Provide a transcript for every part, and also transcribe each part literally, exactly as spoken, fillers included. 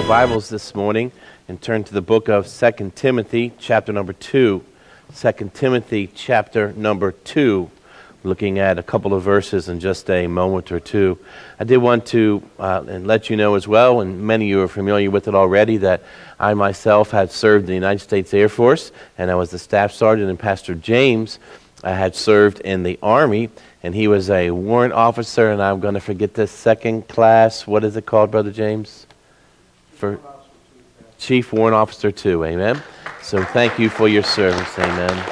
Bibles this morning and turn to the book of Second Timothy, chapter number two. Second Timothy, chapter number two. Looking at a couple of verses in just a moment or two. I did want to uh, and let you know as well, and many of you are familiar with it already, that I myself had served in the United States Air Force, and I was the staff sergeant, and Pastor James I had served in the Army, and he was a warrant officer, and I'm going to forget this, second class, what is it called, Brother James? For Chief Warrant Officer two, amen? So thank you for your service, amen.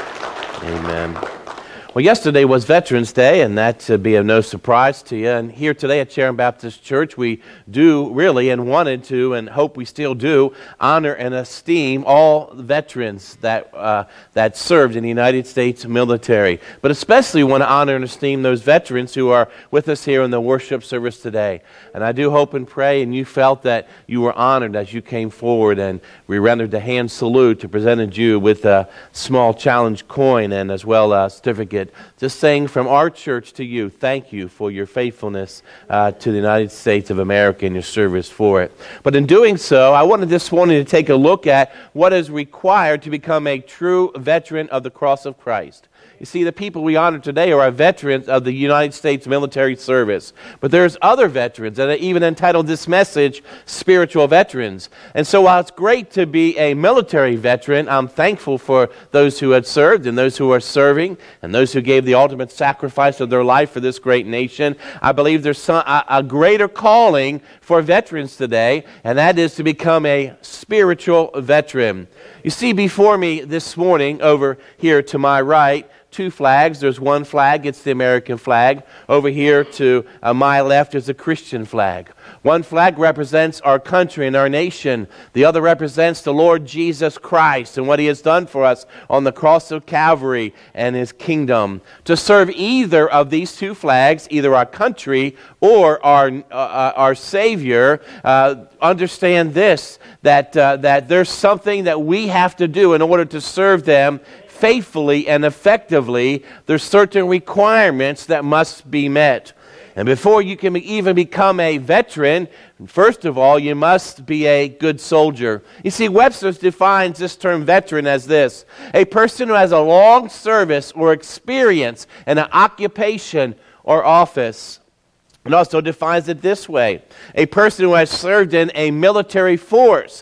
Amen. Well, yesterday was Veterans Day, and that should be of no surprise to you. And here today at Sharon Baptist Church, we do really and wanted to, and hope we still do, honor and esteem all veterans that uh, that served in the United States military. But especially want to honor and esteem those veterans who are with us here in the worship service today. And I do hope and pray, and you felt that you were honored as you came forward, and we rendered the hand salute to presented you with a small challenge coin and as well a certificate. Just saying from our church to you, thank you for your faithfulness uh, to the United States of America and your service for it. But in doing so, I wanted this morning to take a look at what is required to become a true veteran of the cross of Christ. You see, the people we honor today are veterans of the United States military service. But there's other veterans, and I even entitled this message, Spiritual Veterans. And so while it's great to be a military veteran, I'm thankful for those who had served and those who are serving and those who gave the ultimate sacrifice of their life for this great nation. I believe there's some, a, a greater calling for veterans today, and that is to become a spiritual veteran. You see before me this morning, over here to my right, two flags. There's one flag, it's the American flag. Over here to uh, my left is a Christian flag. One flag represents our country and our nation. The other represents the Lord Jesus Christ and what He has done for us on the cross of Calvary and His kingdom. To serve either of these two flags, either our country or our uh, our Savior, uh, understand this, that uh, that there's something that we have to do in order to serve them faithfully and effectively. There's certain requirements that must be met. And before you can even become a veteran, first of all, you must be a good soldier. You see, Webster defines this term veteran as this: a person who has a long service or experience in an occupation or office. It also defines it this way: a person who has served in a military force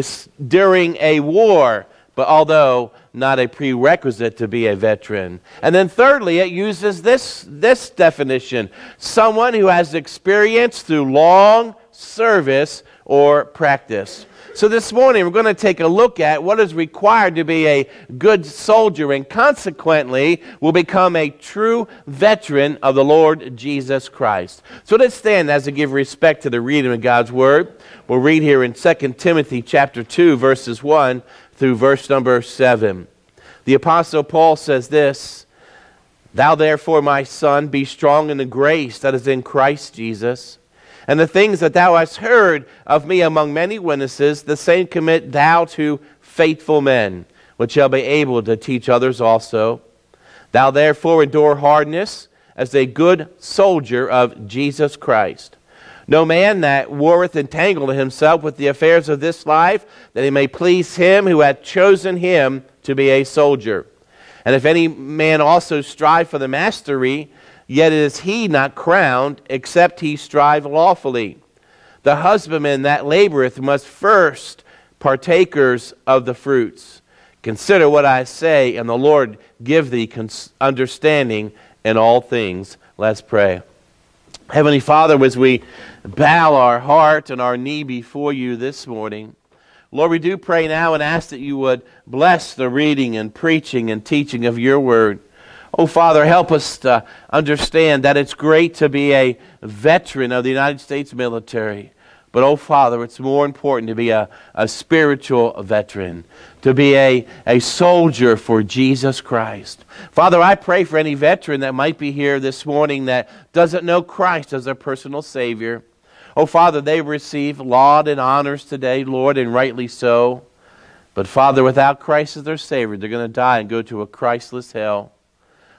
during a war, but although not a prerequisite to be a veteran. And then thirdly, it uses this, this definition: someone who has experience through long service or practice. So this morning we're going to take a look at what is required to be a good soldier, and consequently will become a true veteran of the Lord Jesus Christ. So let's stand as to give respect to the reading of God's Word. We'll read here in Second Timothy chapter two, verses one through verse number seven. The Apostle Paul says this: "Thou therefore, my son, be strong in the grace that is in Christ Jesus. And the things that thou hast heard of me among many witnesses, the same commit thou to faithful men, which shall be able to teach others also. Thou therefore endure hardness as a good soldier of Jesus Christ. No man that warreth entangled himself with the affairs of this life, that he may please him who hath chosen him to be a soldier. And if any man also strive for the mastery, yet is he not crowned, except he strive lawfully. The husbandman that laboreth must first partakers of the fruits. Consider what I say, and the Lord give thee understanding in all things." Let's pray. Heavenly Father, as we bow our heart and our knee before you this morning, Lord, we do pray now and ask that you would bless the reading and preaching and teaching of your word. Oh, Father, help us to understand that it's great to be a veteran of the United States military. But, oh, Father, it's more important to be a, a spiritual veteran, to be a, a soldier for Jesus Christ. Father, I pray for any veteran that might be here this morning that doesn't know Christ as their personal Savior. Oh, Father, they receive laud and honors today, Lord, and rightly so. But, Father, without Christ as their Savior, they're going to die and go to a Christless hell.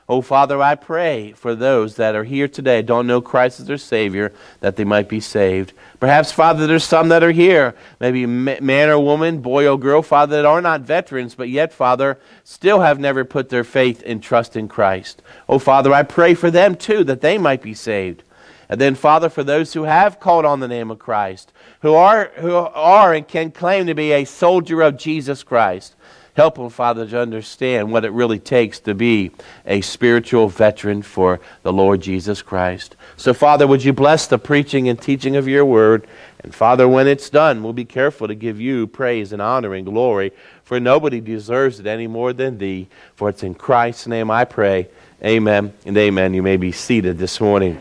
Oh, Father, I pray for those that are here today, don't know Christ as their Savior, that they might be saved. Perhaps, Father, there's some that are here, maybe man or woman, boy or girl, Father, that are not veterans, but yet, Father, still have never put their faith and trust in Christ. Oh, Father, I pray for them, too, that they might be saved. And then, Father, for those who have called on the name of Christ, who are, who are and can claim to be a soldier of Jesus Christ, help them, Father, to understand what it really takes to be a spiritual veteran for the Lord Jesus Christ. So, Father, would you bless the preaching and teaching of your word? And, Father, when it's done, we'll be careful to give you praise and honor and glory, for nobody deserves it any more than thee. For it's in Christ's name I pray. Amen and amen. You may be seated this morning.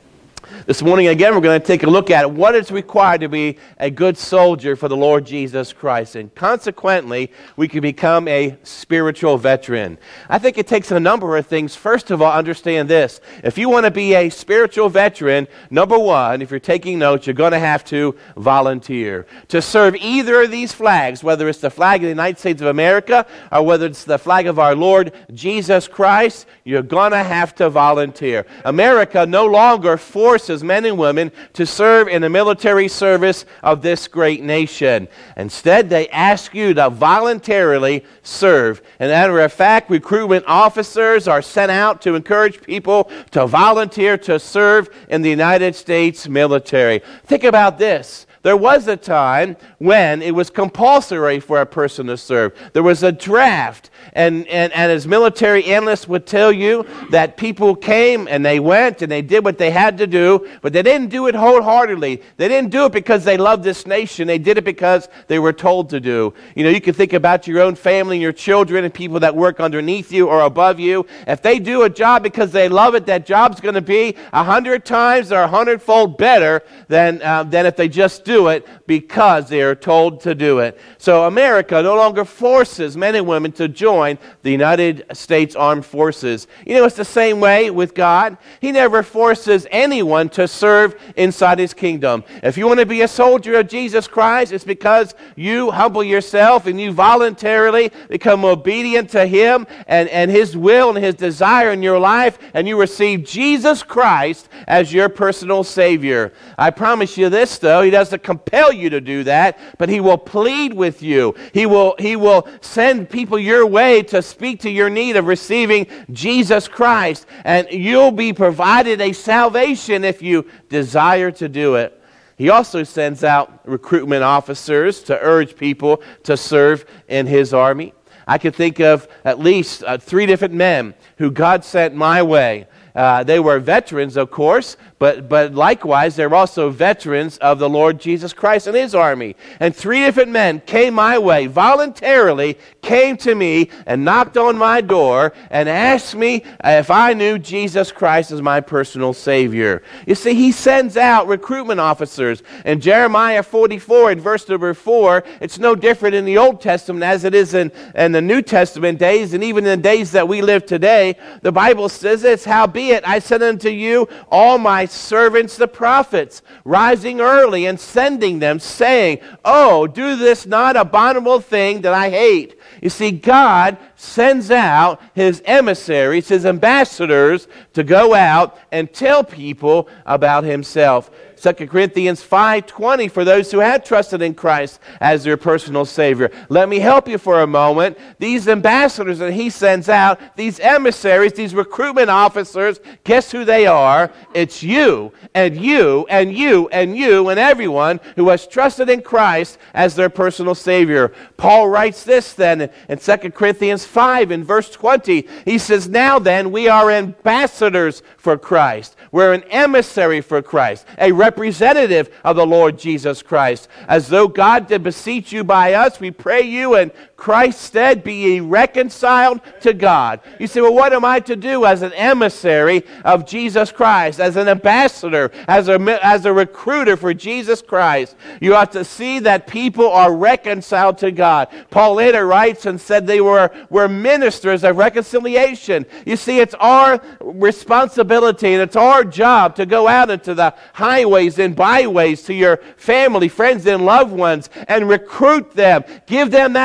This morning, again, we're going to take a look at what is required to be a good soldier for the Lord Jesus Christ. And consequently, we can become a spiritual veteran. I think it takes a number of things. First of all, understand this. If you want to be a spiritual veteran, number one, if you're taking notes, you're going to have to volunteer. To serve either of these flags, whether it's the flag of the United States of America or whether it's the flag of our Lord Jesus Christ, you're going to have to volunteer. America no longer forces men and women to serve in the military service of this great nation. Instead, they ask you to voluntarily serve. And as a matter of fact, recruitment officers are sent out to encourage people to volunteer to serve in the United States military. Think about this. There was a time when it was compulsory for a person to serve. There was a draft, and, and, and as military analysts would tell you, that people came and they went and they did what they had to do, but they didn't do it wholeheartedly. They didn't do it because they loved this nation. They did it because they were told to do. You know, you can think about your own family and your children and people that work underneath you or above you. If they do a job because they love it, that job's going to be a hundred times or a hundredfold better than, uh, than if they just do do it because they are told to do it. So America no longer forces men and women to join the United States Armed Forces. You know, it's the same way with God. He never forces anyone to serve inside His kingdom. If you want to be a soldier of Jesus Christ, it's because you humble yourself and you voluntarily become obedient to Him and, and His will and His desire in your life, and you receive Jesus Christ as your personal Savior. I promise you this, though, He doesn't compel you to do that, but He will plead with you. He will, he will send people your way to speak to your need of receiving Jesus Christ, and you'll be provided a salvation if you desire to do it. He also sends out recruitment officers to urge people to serve in His army. I could think of at least uh, three different men who God sent my way. Uh, they were veterans, of course, but, but likewise, they're also veterans of the Lord Jesus Christ and His army. And three different men came my way, voluntarily came to me and knocked on my door and asked me if I knew Jesus Christ as my personal Savior. You see, He sends out recruitment officers. In Jeremiah forty-four, in verse number four, it's no different in the Old Testament as it is in, in the New Testament days, and even in the days that we live today. The Bible says this, "Howbeit I send unto you all my servants the prophets, rising early and sending them, saying, Oh, do this not abominable thing that I hate." You see, God sends out His emissaries, His ambassadors, to go out and tell people about Himself. Second Corinthians five twenty, for those who have trusted in Christ as their personal Savior. Let me help you for a moment. These ambassadors that He sends out, these emissaries, these recruitment officers, guess who they are? It's you, and you, and you, and you, and everyone who has trusted in Christ as their personal Savior. Paul writes this then in Second Corinthians five in verse twenty. He says, "Now then, we are ambassadors for Christ." We're an emissary for Christ, a representative of the Lord Jesus Christ. As though God did beseech you by us, we pray you in Christ's stead, be ye reconciled to God. You say, well, what am I to do as an emissary of Jesus Christ, as an ambassador, as a, as a recruiter for Jesus Christ? You ought to see that people are reconciled to God. Paul later writes and said they were, were ministers of reconciliation. You see, it's our responsibility and it's our job to go out into the highways and byways to your family, friends, and loved ones and recruit them. Give them that opportunity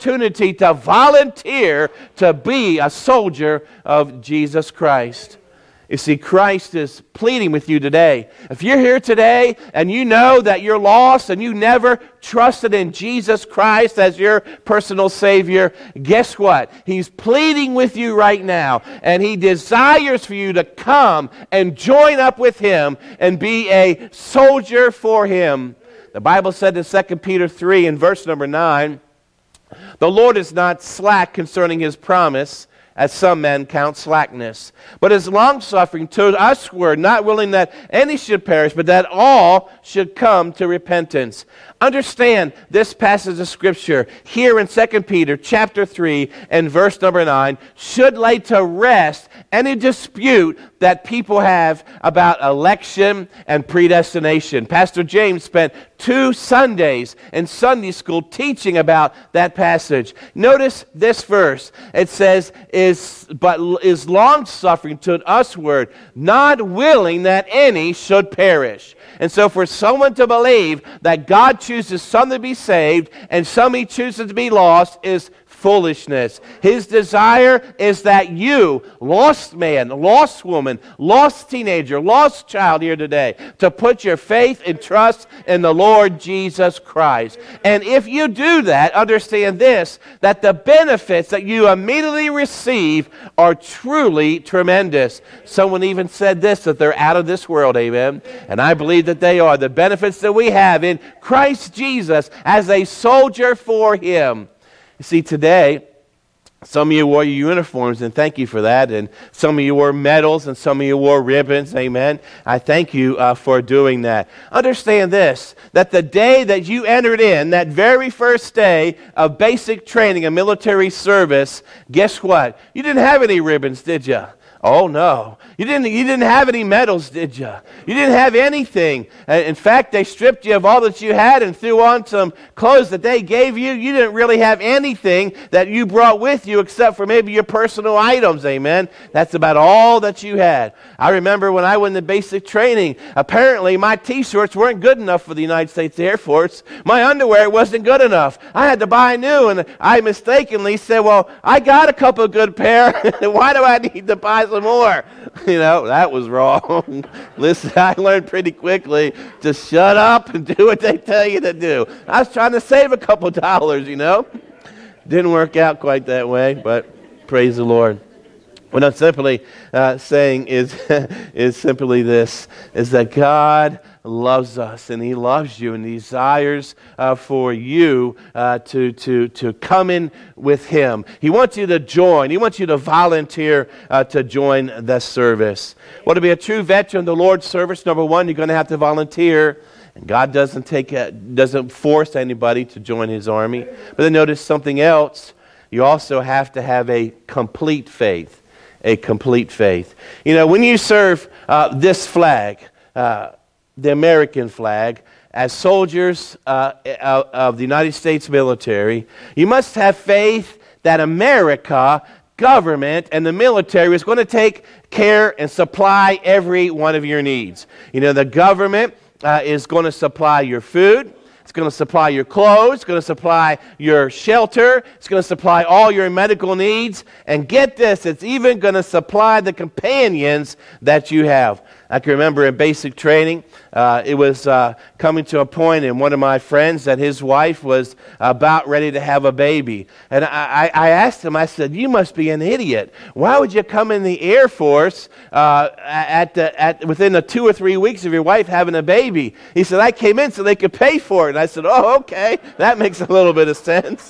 opportunity to volunteer to be a soldier of Jesus Christ. You see, Christ is pleading with you today. If you're here today and you know that you're lost and you never trusted in Jesus Christ as your personal Savior, guess what? He's pleading with you right now, and He desires for you to come and join up with Him and be a soldier for Him. The Bible said in Second Peter three in verse number nine, "The Lord is not slack concerning His promise, as some men count slackness, but is longsuffering to usward, not willing that any should perish, but that all should come to repentance." Understand this passage of Scripture here in Second Peter chapter three and verse number nine should lay to rest any dispute that people have about election and predestination. Pastor James spent two Sundays in Sunday school teaching about that passage. Notice this verse. It says, is but is long-suffering to usward, not willing that any should perish. And so for someone to believe that God chooses some to be saved and some He chooses to be lost is foolishness. His desire is that you, lost man, lost woman, lost teenager, lost child here today, to put your faith and trust in the Lord Jesus Christ. And if you do that, understand this, that the benefits that you immediately receive are truly tremendous. Someone even said this, that they're out of this world, amen? And I believe that they are. The benefits that we have in Christ Jesus as a soldier for Him. You see, today, some of you wore your uniforms, and thank you for that. And some of you wore medals, and some of you wore ribbons, amen. I thank you uh, for doing that. Understand this, that the day that you entered in, that very first day of basic training and military service, guess what? You didn't have any ribbons, did you? Oh, no. You didn't, you didn't have any medals, did you? You didn't have anything. Uh, in fact, they stripped you of all that you had and threw on some clothes that they gave you. You didn't really have anything that you brought with you except for maybe your personal items, amen? That's about all that you had. I remember when I went into basic training, apparently my T-shirts weren't good enough for the United States Air Force. My underwear wasn't good enough. I had to buy new, and I mistakenly said, well, I got a couple of good pair. Why do I need to buy some more? You know, that was wrong. Listen, I learned pretty quickly to shut up and do what they tell you to do. I was trying to save a couple dollars, you know. Didn't work out quite that way, but praise the Lord. What I'm simply uh, saying is, is simply this, is that God loves us, and He loves you, and He desires uh, for you uh, to, to, to come in with Him. He wants you to join. He wants you to volunteer uh, to join the service. Well, to be a true veteran of the Lord's service, number one, you're going to have to volunteer. And God doesn't take a, doesn't force anybody to join His army. But then notice something else. You also have to have a complete faith. A complete faith. You know, when you serve uh, this flag, uh, the American flag, as soldiers uh, of the United States military, you must have faith that America, government, and the military is going to take care and supply every one of your needs. You know, the government uh, is going to supply your food. It's going to supply your clothes. It's going to supply your shelter. It's going to supply all your medical needs. And get this, it's even going to supply the companions that you have. I can remember in basic training, uh, it was uh, coming to a point in one of my friends that his wife was about ready to have a baby. And I, I asked him, I said, you must be an idiot. Why would you come in the Air Force uh, at, the, at within the two or three weeks of your wife having a baby? He said, I came in so they could pay for it. And I said, oh, okay, that makes a little bit of sense.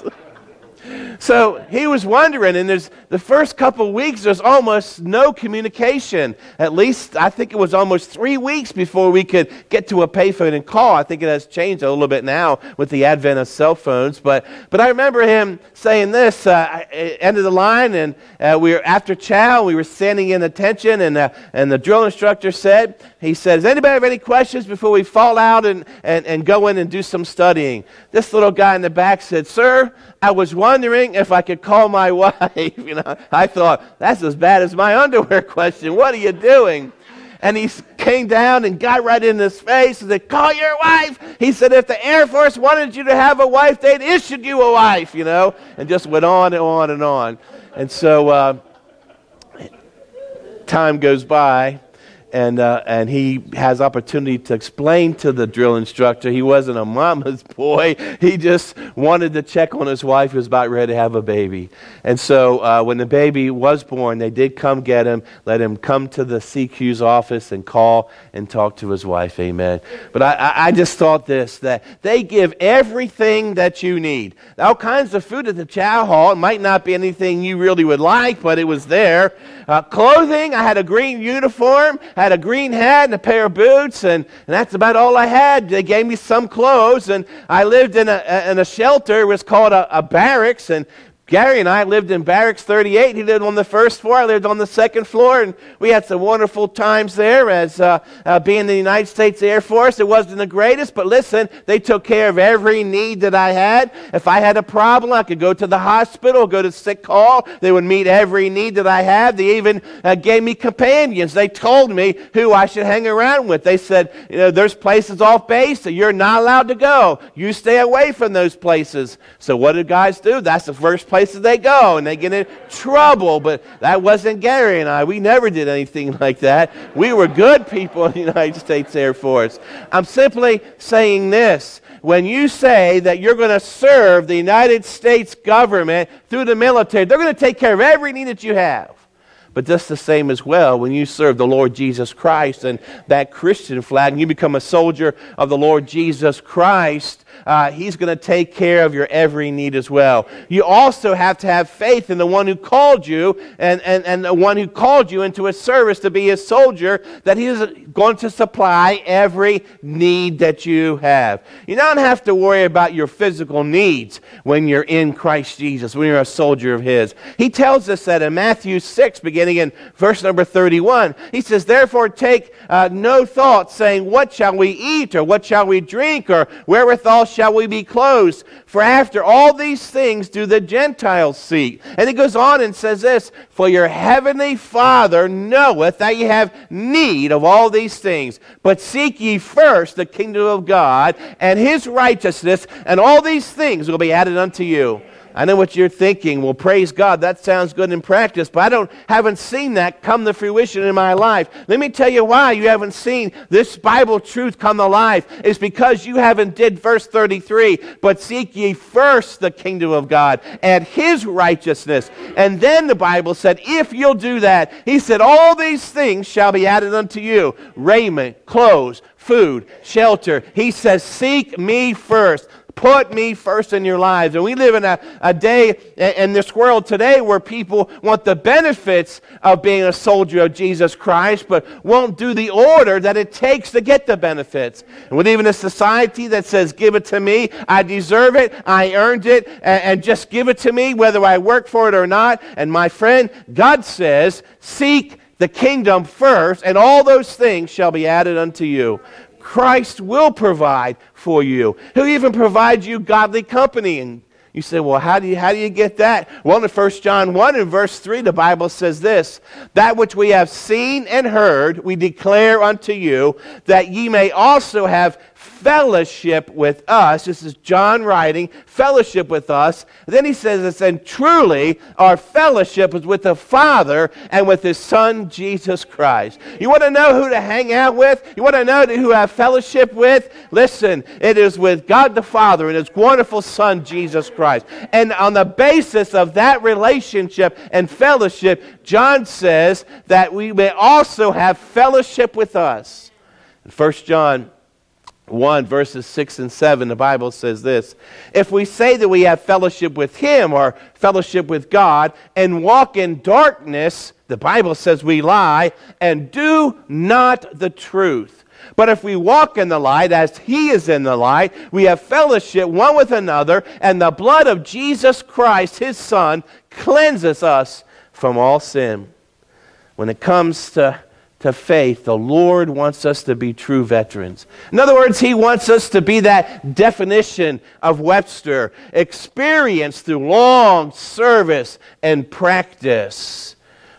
So he was wondering, and there's the first couple of weeks, there's almost no communication. At least, I think it was almost three weeks before we could get to a payphone and call. I think it has changed a little bit now with the advent of cell phones. But but I remember him saying this, uh, end of the line, and uh, we were after chow, we were standing in attention, and uh, and the drill instructor said, he said, does anybody have any questions before we fall out and, and, and go in and do some studying? This little guy in the back said, sir, I was wondering if I could call my wife. You know, I thought, that's as bad as my underwear question. What are you doing? and he came down and got right in his face and said, call your wife. He said, if the Air Force wanted you to have a wife, they'd issued you a wife, you know, and just went on and on and on. And so uh, time goes by. And uh, and he has opportunity to explain to the drill instructor he wasn't a mama's boy. He just wanted to check on his wife who was about ready to have a baby. And so uh, when the baby was born, they did come get him, let him come to the C Q's office and call and talk to his wife. Amen. But I, I just thought this, that they give everything that you need. All kinds of food at the chow hall. It might not be anything you really would like, but it was there. Uh, clothing, I had a green uniform, I had a green hat and a pair of boots, and, and that's about all I had. They gave me some clothes, and I lived in a, in a shelter. It was called a, a barracks, and Gary and I lived in Barracks thirty-eight. He lived on the first floor. I lived on the second floor, and we had some wonderful times there as uh, uh, being in the United States Air Force. It wasn't the greatest, but listen, they took care of every need that I had. If I had a problem, I could go to the hospital, go to sick call. They would meet every need that I had. They even uh, gave me companions. They told me who I should hang around with. They said, you know, there's places off base that you're not allowed to go. You stay away from those places. So what do guys do? That's the first place places they go, and they get in trouble. But that wasn't Gary and I. We never did anything like that. We were good people in the United States Air Force. I'm simply saying this. When you say that you're going to serve the United States government through the military, they're going to take care of every need that you have. But just the same as well, when you serve the Lord Jesus Christ and that Christian flag, and you become a soldier of the Lord Jesus Christ, uh, He's going to take care of your every need as well. You also have to have faith in the one who called you and, and, and the one who called you into His service to be His soldier, that He is going to supply every need that you have. You don't have to worry about your physical needs when you're in Christ Jesus, when you're a soldier of His. He tells us that in Matthew six, beginning in verse number thirty-one, He says, therefore take uh, no thought, saying, what shall we eat, or what shall we drink, or wherewithal shall we be clothed? For after all these things do the Gentiles seek. And he goes on and says this, for your heavenly Father knoweth that ye have need of all these things. But seek ye first the kingdom of God and His righteousness, and all these things will be added unto you. I know what you're thinking. Well, praise God, that sounds good in practice, but I don't haven't seen that come to fruition in my life. Let me tell you why you haven't seen this Bible truth come to life. It's because you haven't did verse thirty-three, but seek ye first the kingdom of God and His righteousness. And then the Bible said, if you'll do that, He said, all these things shall be added unto you. Raiment, clothes, food, shelter. He says, seek me first. Put me first in your lives. And we live in a, a day in this world today where people want the benefits of being a soldier of Jesus Christ, but won't do the order that it takes to get the benefits. And we live in a society that says, give it to me, I deserve it, I earned it, and, and just give it to me whether I work for it or not. And my friend, God says, seek the kingdom first, and all those things shall be added unto you. Christ will provide for you. He'll even provide you godly company. And you say, well, how do you, how do you get that? Well, in First John one and verse three, the Bible says this, that which we have seen and heard, we declare unto you, that ye may also have fellowship with us. This is John writing, fellowship with us. Then he says this, and truly our fellowship is with the Father and with His Son, Jesus Christ. You want to know who to hang out with? You want to know who to have fellowship with? Listen, it is with God the Father and His wonderful Son, Jesus Christ. And on the basis of that relationship and fellowship, John says that we may also have fellowship with us. In First John one, verses six and seven, the Bible says this, if we say that we have fellowship with Him, or fellowship with God, and walk in darkness, the Bible says we lie, and do not the truth. But if we walk in the light as He is in the light, we have fellowship one with another, and the blood of Jesus Christ, His Son, cleanses us from all sin. When it comes to to faith, the Lord wants us to be true veterans. In other words, He wants us to be that definition of Webster, experience through long service and practice.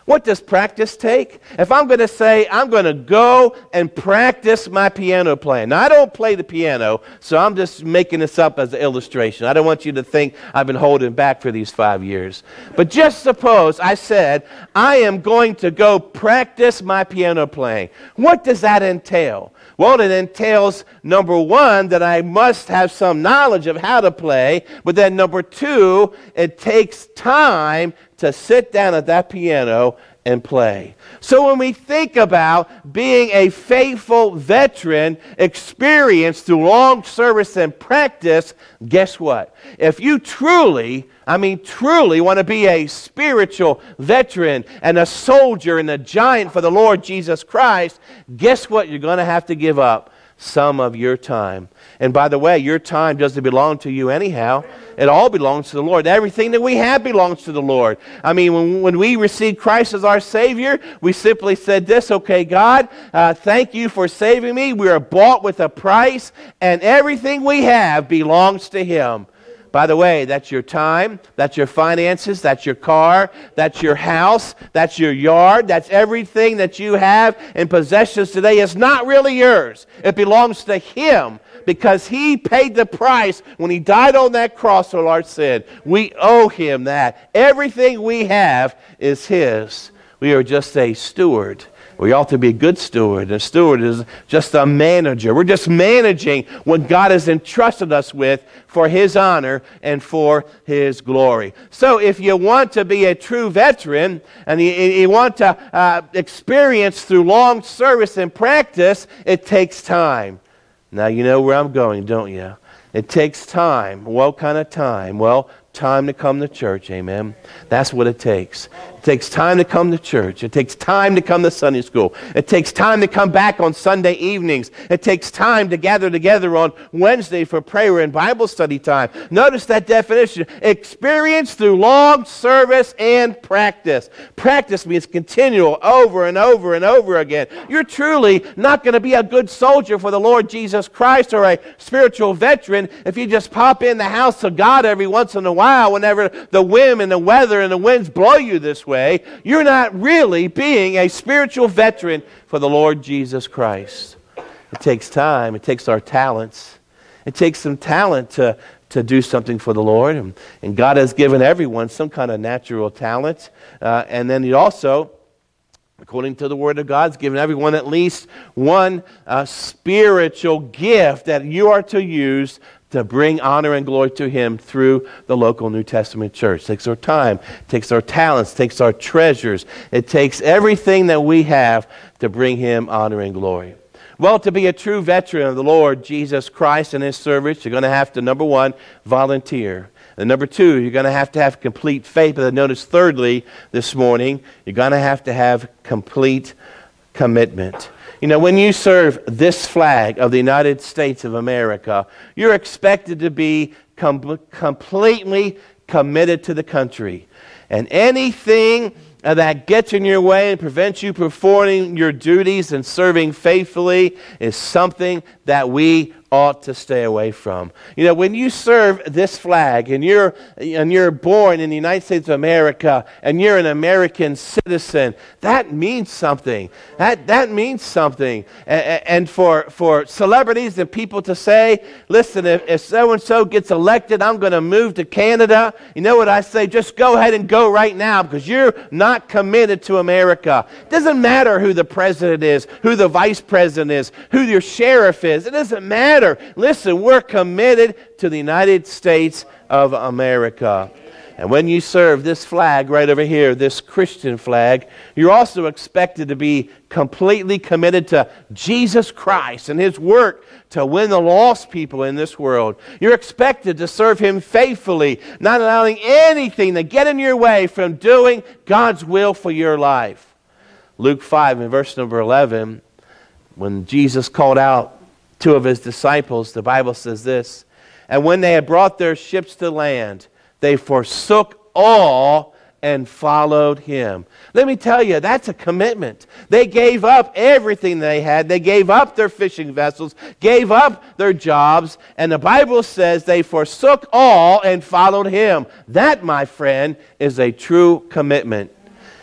What does practice take? If I'm going to say, I'm going to go and practice my piano playing. Now, I don't play the piano, so I'm just making this up as an illustration. I don't want you to think I've been holding back for these five years. But just suppose I said, I am going to go practice my piano playing. What does that entail? Well, it entails, number one, that I must have some knowledge of how to play, but then number two, it takes time to sit down at that piano and play. So when we think about being a faithful veteran, experienced through long service and practice, guess what? If you truly, I mean truly want to be a spiritual veteran and a soldier and a giant for the Lord Jesus Christ, guess what you're going to have to give up? Some of your time. And by the way, your time doesn't belong to you anyhow. It all belongs to the Lord. Everything that we have belongs to the Lord. I mean, when, when we received Christ as our Savior, we simply said this, okay, God, uh, thank you for saving me. We are bought with a price, and everything we have belongs to Him. By the way, that's your time, that's your finances, that's your car, that's your house, that's your yard, that's everything that you have in possessions today. It's not really yours. It belongs to Him because He paid the price when He died on that cross for our sin. We owe Him that. Everything we have is His. We are just a steward. We ought to be a good steward. A steward is just a manager. We're just managing what God has entrusted us with for His honor and for His glory. So if you want to be a true veteran and you, you want to uh, experience through long service and practice, it takes time. Now you know where I'm going, don't you? It takes time. What kind of time? Well, time to come to church, amen? That's what it takes. It takes time to come to church. It takes time to come to Sunday school. It takes time to come back on Sunday evenings. It takes time to gather together on Wednesday for prayer and Bible study time. Notice that definition. Experience through long service and practice. Practice means continual, over and over and over again. You're truly not going to be a good soldier for the Lord Jesus Christ or a spiritual veteran if you just pop in the house of God every once in a while whenever the whim and the weather and the winds blow you this way. You're not really being a spiritual veteran for the Lord Jesus Christ. It takes time. It takes our talents. It takes some talent to, to do something for the Lord. And, and God has given everyone some kind of natural talent. Uh, and then He also, according to the Word of God, has given everyone at least one uh, spiritual gift that you are to use to bring honor and glory to Him through the local New Testament church. It takes our time, it takes our talents, it takes our treasures. It takes everything that we have to bring Him honor and glory. Well, to be a true veteran of the Lord Jesus Christ and His service, you're going to have to, number one, volunteer. And number two, you're going to have to have complete faith. But notice thirdly this morning, you're going to have to have complete commitment. You know, when you serve this flag of the United States of America, you're expected to be com- completely committed to the country. And anything uh, that gets in your way and prevents you performing your duties and serving faithfully is something that we ought to stay away from. You know, when you serve this flag and you're and you're born in the United States of America and you're an American citizen, that means something. That that means something. And, and for for celebrities and people to say, listen, if, if so-and-so gets elected, I'm going to move to Canada. You know what I say? Just go ahead and go right now because you're not committed to America. It doesn't matter who the president is, who the vice president is, who your sheriff is. It doesn't matter. Listen, we're committed to the United States of America. And when you serve this flag right over here, this Christian flag, you're also expected to be completely committed to Jesus Christ and His work to win the lost people in this world. You're expected to serve Him faithfully, not allowing anything to get in your way from doing God's will for your life. Luke five in verse number eleven, when Jesus called out two of His disciples, the Bible says this, and when they had brought their ships to land, they forsook all and followed Him. Let me tell you, that's a commitment. They gave up everything they had. They gave up their fishing vessels, gave up their jobs, and the Bible says they forsook all and followed Him. That, my friend, is a true commitment.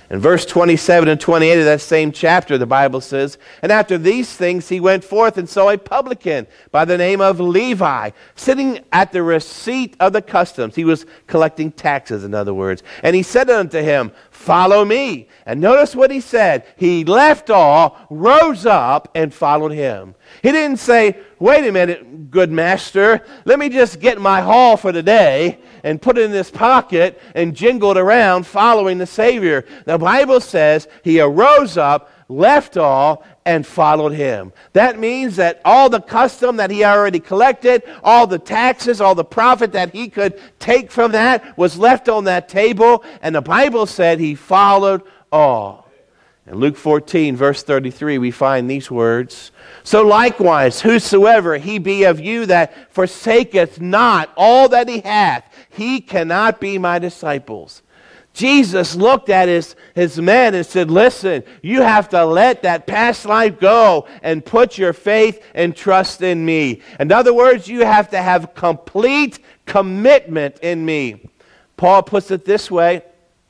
In verse twenty-seven and twenty-eight of that same chapter, the Bible says, "And after these things he went forth and saw a publican by the name of Levi, sitting at the receipt of the customs." He was collecting taxes, in other words. "And he said unto him, Follow me." And notice what he said. He left all, rose up, and followed him. He didn't say, "Wait a minute, good master, let me just get my haul for the day and put it in this pocket," and jingled around following the Savior. The Bible says he arose up, left all, and followed him. That means that all the custom that he already collected, all the taxes, all the profit that he could take from that was left on that table, and the Bible said he followed all. In Luke fourteen, verse thirty-three, we find these words, "So likewise, whosoever he be of you that forsaketh not all that he hath, he cannot be my disciples." Jesus looked at his, his men and said, "Listen, you have to let that past life go and put your faith and trust in me." In other words, you have to have complete commitment in me. Paul puts it this way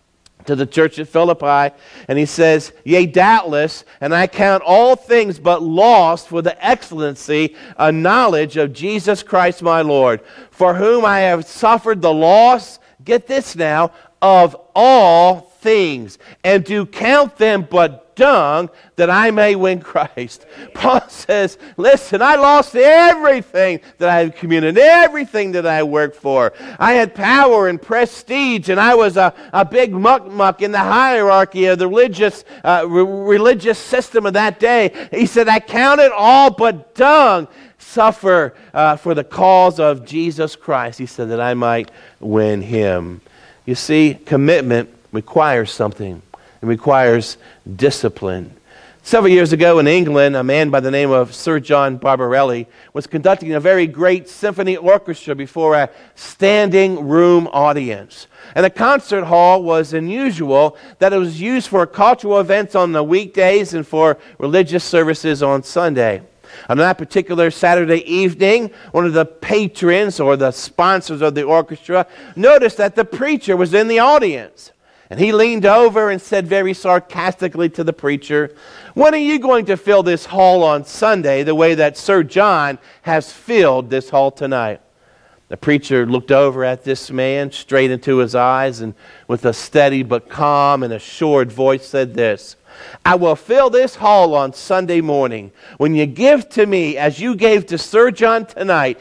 to the church at Philippi, and he says, "Yea, doubtless, and I count all things but lost for the excellency of knowledge of Jesus Christ my Lord, for whom I have suffered the loss," get this now, "of all things, and do count them but dung, that I may win Christ." Paul says, listen, I lost everything that I have committed, everything that I worked for. I had power and prestige, and I was a, a big muck-muck in the hierarchy of the religious, uh, re- religious system of that day. He said, I count it all but dung, suffer uh, for the cause of Jesus Christ. He said that I might win him. You see, commitment requires something. It requires discipline. Several years ago in England, a man by the name of Sir John Barbarelli was conducting a very great symphony orchestra before a standing room audience. And the concert hall was unusual that it was used for cultural events on the weekdays and for religious services on Sunday. On that particular Saturday evening, one of the patrons or the sponsors of the orchestra noticed that the preacher was in the audience. And he leaned over and said very sarcastically to the preacher, "When are you going to fill this hall on Sunday the way that Sir John has filled this hall tonight?" The preacher looked over at this man straight into his eyes and with a steady but calm and assured voice said this, "I will fill this hall on Sunday morning when you give to me, as you gave to Sir John tonight,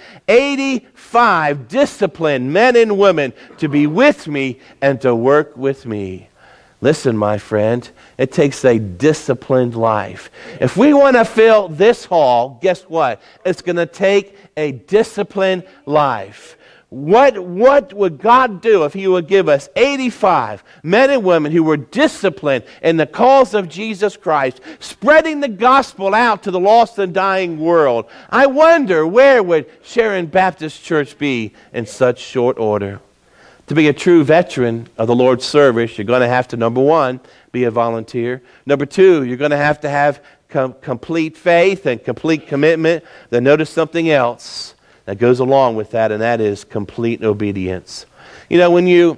eighty-five disciplined men and women to be with me and to work with me." Listen, my friend, it takes a disciplined life. If we want to fill this hall, guess what? It's going to take a disciplined life. What, what would God do if He would give us eighty-five men and women who were disciplined in the cause of Jesus Christ, spreading the gospel out to the lost and dying world? I wonder, where would Sharon Baptist Church be in such short order? To be a true veteran of the Lord's service, you're going to have to, number one, be a volunteer. Number two, you're going to have to have com- complete faith and complete commitment. Then notice something else that goes along with that, and that is complete obedience. You know, when you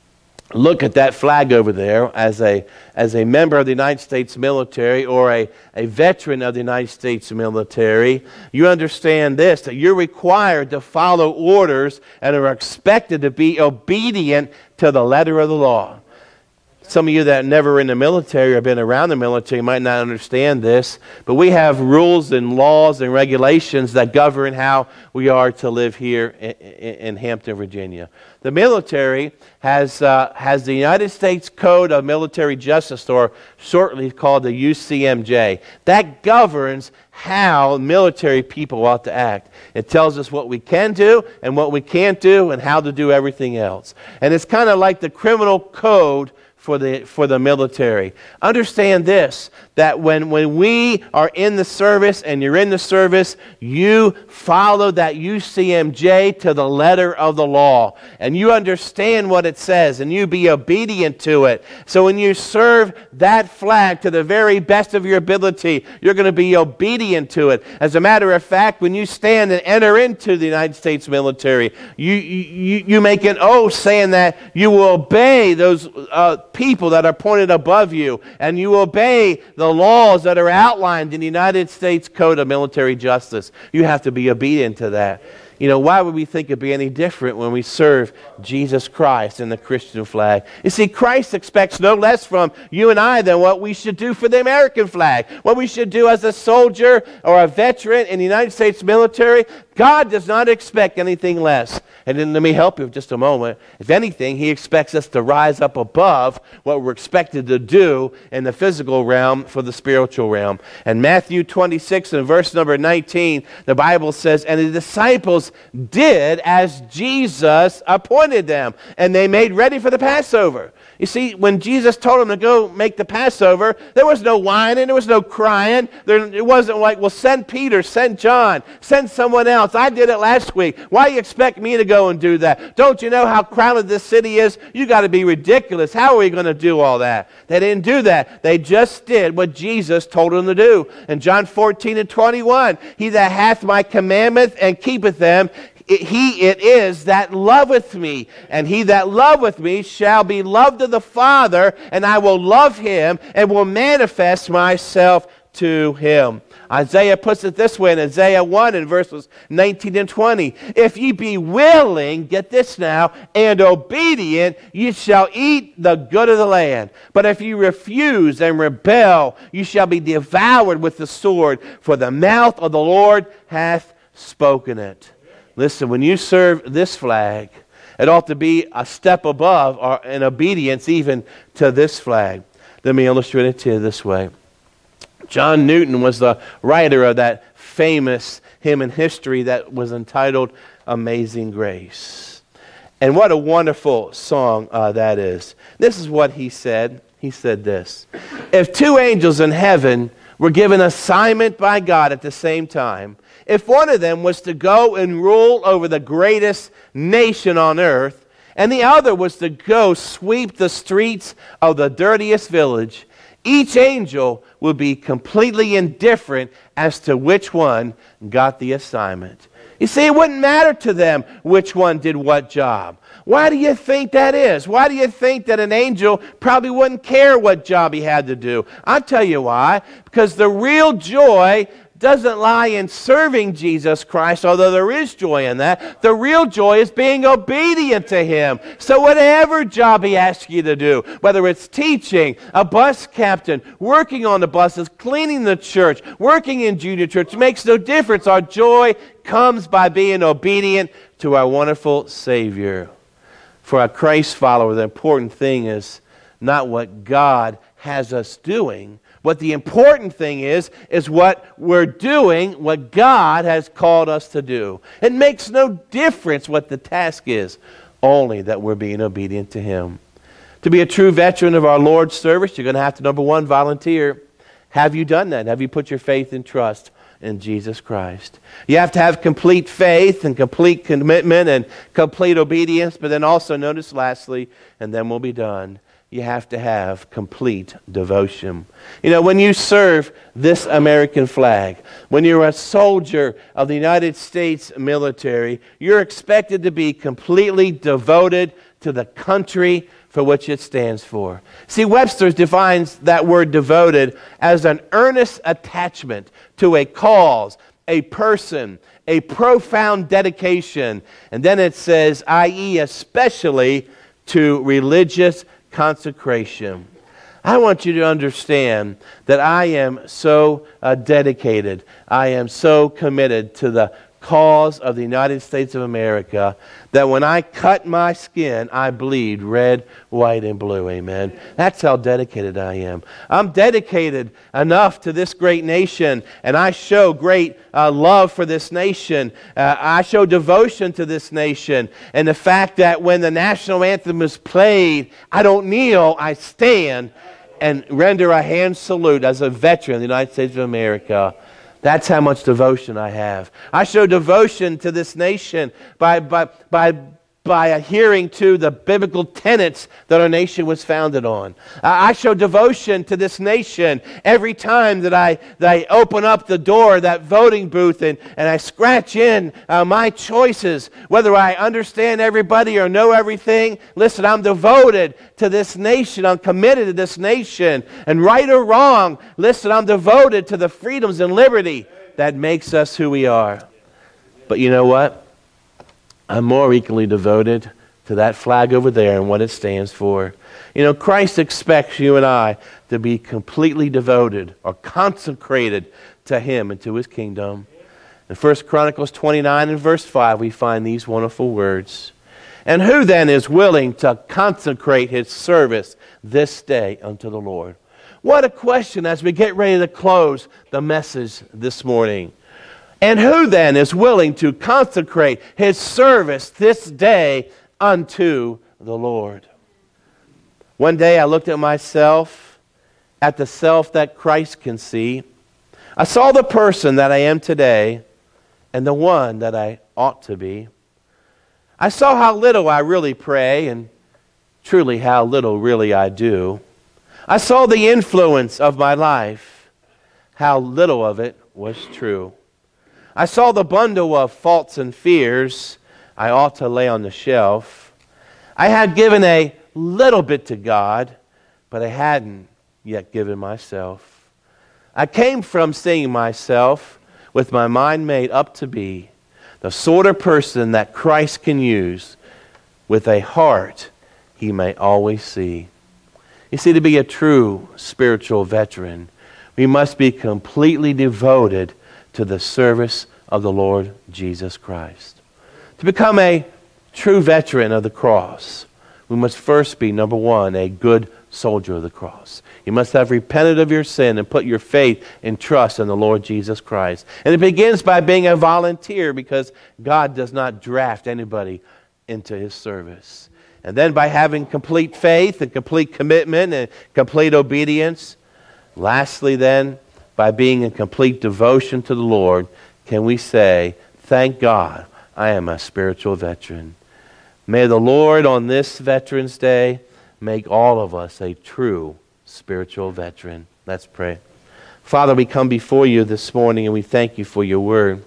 look at that flag over there as a as a member of the United States military or a, a veteran of the United States military, you understand this, that you're required to follow orders and are expected to be obedient to the letter of the law. Some of you that are never in the military or been around the military might not understand this, but we have rules and laws and regulations that govern how we are to live here in, in Hampton, Virginia. The military has uh, has the United States Code of Military Justice, or shortly called the U C M J. That governs how military people ought to act. It tells us what we can do and what we can't do and how to do everything else. And it's kind of like the criminal code for the for the military. Understand this, that when, when we are in the service and you're in the service, you follow that U C M J to the letter of the law. And you understand what it says and you be obedient to it. So when you serve that flag to the very best of your ability, you're going to be obedient to it. As a matter of fact, when you stand and enter into the United States military, you, you, you make an oath saying that you will obey those uh, people that are appointed above you, and you obey the laws that are outlined in the United States Code of Military Justice, you have to be obedient to that. You know, why would we think it'd be any different when we serve Jesus Christ in the Christian flag? You see, Christ expects no less from you and I than what we should do for the American flag. What we should do as a soldier or a veteran in the United States military. God does not expect anything less. And then let me help you for just a moment. If anything, He expects us to rise up above what we're expected to do in the physical realm for the spiritual realm. And Matthew twenty-six and verse number nineteen, the Bible says, and the disciples did as Jesus appointed them, and they made ready for the Passover. You see, when Jesus told them to go make the Passover, there was no whining, there was no crying. There, it wasn't like, well, send Peter, send John, send someone else. I did it last week. Why do you expect me to go and do that? Don't you know how crowded this city is? You got to be ridiculous. How are we going to do all that? They didn't do that. They just did what Jesus told them to do. In John fourteen and twenty-one, he that hath my commandments and keepeth them, he it is that loveth me, and he that loveth me shall be loved of the Father, and I will love him and will manifest myself to him. Isaiah puts it this way in Isaiah one in verses nineteen and twenty. If ye be willing, get this now, and obedient, ye shall eat the good of the land. But if ye refuse and rebel, ye shall be devoured with the sword, for the mouth of the Lord hath spoken it. Listen, when you serve this flag, it ought to be a step above or in obedience even to this flag. Let me illustrate it to you this way. John Newton was the writer of that famous hymn in history that was entitled Amazing Grace. And what a wonderful song uh, that is. This is what he said. He said this: if two angels in heaven were given assignment by God at the same time, if one of them was to go and rule over the greatest nation on earth, and the other was to go sweep the streets of the dirtiest village, each angel would be completely indifferent as to which one got the assignment. You see, it wouldn't matter to them which one did what job. Why do you think that is? Why do you think that an angel probably wouldn't care what job he had to do? I'll tell you why. Because the real joy doesn't lie in serving Jesus Christ, although there is joy in that. The real joy is being obedient to Him. So whatever job He asks you to do, whether it's teaching, a bus captain, working on the buses, cleaning the church, working in junior church, it makes no difference. Our joy comes by being obedient to our wonderful Savior. For a Christ follower, the important thing is not what God has us doing. What the important thing is, is what we're doing, what God has called us to do. It makes no difference what the task is, only that we're being obedient to Him. To be a true veteran of our Lord's service, you're going to have to, number one, volunteer. Have you done that? Have you put your faith and trust in Jesus Christ? You have to have complete faith and complete commitment and complete obedience, but then also notice lastly, and then we'll be done, you have to have complete devotion. You know, when you serve this American flag, when you're a soldier of the United States military, you're expected to be completely devoted to the country for which it stands for. See, Webster defines that word devoted as an earnest attachment to a cause, a person, a profound dedication. And then it says, that is especially to religious consecration. I want you to understand that I am so uh, dedicated, I am so committed to the cause of the United States of America that when I cut my skin, I bleed red, white, and blue. Amen. That's how dedicated I am. I'm dedicated enough to this great nation, and I show great uh, love for this nation. Uh, I show devotion to this nation. And the fact that when the national anthem is played, I don't kneel, I stand and render a hand salute as a veteran of the United States of America. That's how much devotion I have. I show devotion to this nation by, by, by by adhering to the biblical tenets that our nation was founded on. I show devotion to this nation every time that I, that I open up the door of that voting booth and, and I scratch in uh, my choices, whether I understand everybody or know everything. Listen, I'm devoted to this nation. I'm committed to this nation. And right or wrong, listen, I'm devoted to the freedoms and liberty that makes us who we are. But you know what? I'm more equally devoted to that flag over there and what it stands for. You know, Christ expects you and I to be completely devoted or consecrated to Him and to His kingdom. In First Chronicles twenty-nine and verse five, we find these wonderful words. And who then is willing to consecrate his service this day unto the Lord? What a question as we get ready to close the message this morning. And who then is willing to consecrate his service this day unto the Lord? One day I looked at myself, at the self that Christ can see. I saw the person that I am today and the one that I ought to be. I saw how little I really pray and truly how little really I do. I saw the influence of my life, how little of it was true. I saw the bundle of faults and fears I ought to lay on the shelf. I had given a little bit to God, but I hadn't yet given myself. I came from seeing myself with my mind made up to be the sort of person that Christ can use with a heart He may always see. You see, to be a true spiritual veteran, we must be completely devoted to the service of the Lord Jesus Christ. To become a true veteran of the cross, we must first be, number one, a good soldier of the cross. You must have repented of your sin and put your faith and trust in the Lord Jesus Christ. And it begins by being a volunteer, because God does not draft anybody into His service. And then by having complete faith and complete commitment and complete obedience. Lastly then, by being in complete devotion to the Lord, can we say, thank God, I am a spiritual veteran. May the Lord on this Veterans Day make all of us a true spiritual veteran. Let's pray. Father, we come before you this morning and we thank you for your word.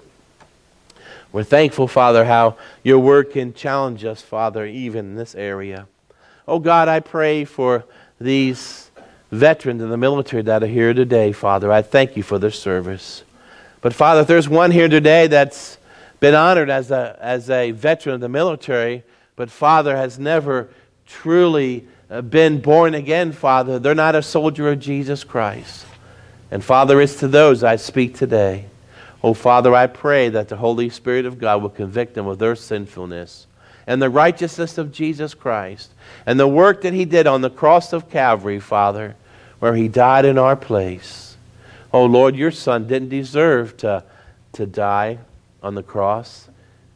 We're thankful, Father, how your word can challenge us, Father, even in this area. Oh God, I pray for these veterans in the military that are here today, Father. I thank you for their service. But Father, if there's one here today that's been honored as a, as a veteran of the military, but Father has never truly been born again, Father, they're not a soldier of Jesus Christ. And Father, it's to those I speak today. Oh Father, I pray that the Holy Spirit of God will convict them of their sinfulness and the righteousness of Jesus Christ and the work that He did on the cross of Calvary, Father, where He died in our place. Oh Lord, your Son didn't deserve to, to die on the cross.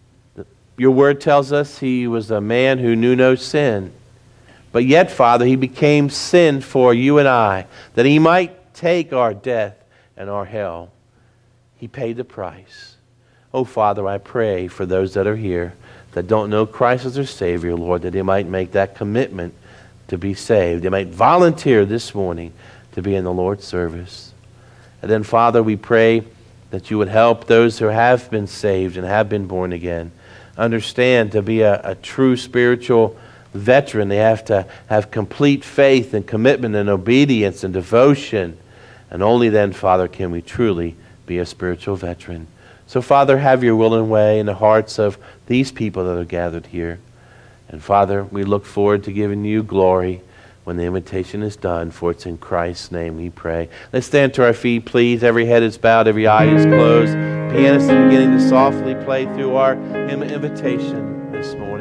Your word tells us He was a man who knew no sin. But yet, Father, He became sin for you and I, that He might take our death and our hell. He paid the price. Oh, Father, I pray for those that are here that don't know Christ as their Savior, Lord, that they might make that commitment to be saved. They might volunteer this morning to be in the Lord's service. And then, Father, we pray that you would help those who have been saved and have been born again understand to be a, a true spiritual veteran. They have to have complete faith and commitment and obedience and devotion. And only then, Father, can we truly be a spiritual veteran. So, Father, have your will and way in the hearts of these people that are gathered here. And, Father, we look forward to giving you glory when the invitation is done, for it's in Christ's name we pray. Let's stand to our feet, please. Every head is bowed, every eye is closed. Pianist is beginning to softly play through our invitation.